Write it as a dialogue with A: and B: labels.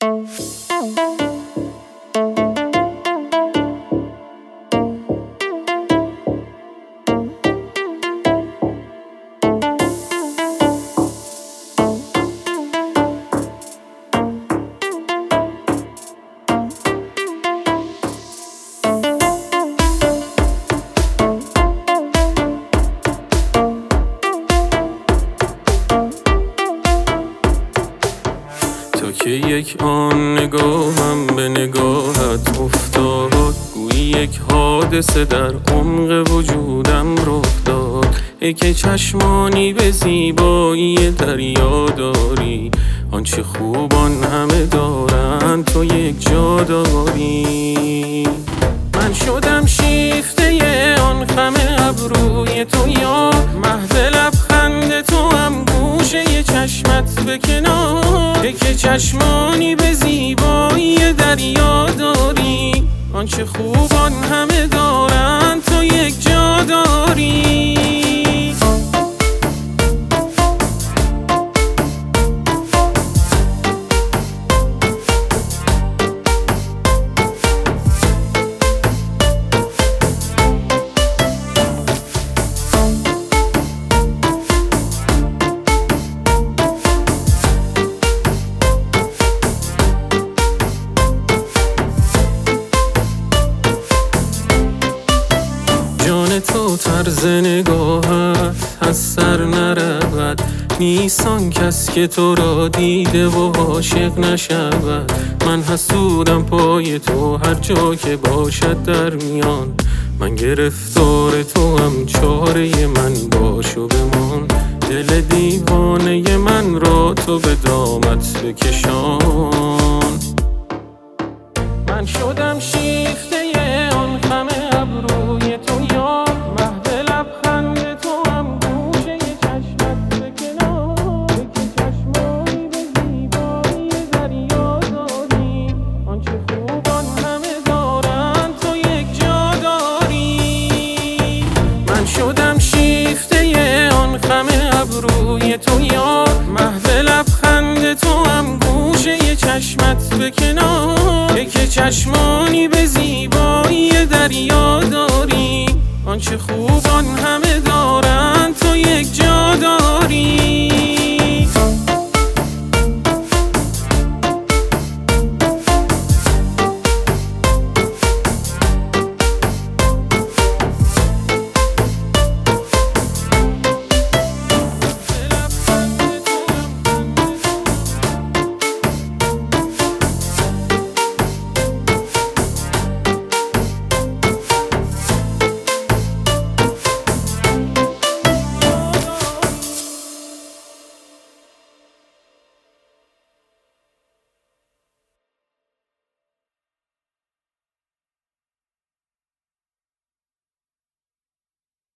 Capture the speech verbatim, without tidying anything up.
A: تو که یک آن نگاهم به نگاهت افتاد، گویی یک حادثه در عمق وجودم رخ داد. ای که چشمانی به زیبایی دریا داری، آنچه خوبان همه دارند تو یک جا داری. من شدم شیفته آن خم ابروی تو، یا محو لبخند تو هم گوشه چشمت به کنار. ای که چشمانی به زیبایی دریا داری، آنچه خوبان همه دارند تو یک جا داری. جان تو طرز نگاهت از سر نرود، نیستان کس که تو را دیده و عاشق نشود. من حسودم پای تو هر جا که باشد در میان، من گرفتار تو هم چاره من باش و بمان. دل دیوانه من را تو به دامت بکشان. من شدم شیفته آن خم ابروی تو، یا محو لبخند تو هم گوشه چشمت به کنار. که چشمانی به زیبایی دریا داری، آنچه خوبان همه دارند تو یک جا داری. من شدم شیفته آن خم ابروی تو، یا محو لبخند تو هم گوشه چشمت به کنار. که چشمانی به زیبایی دریا داری، آنچه خوبان همه دارند تو یک جا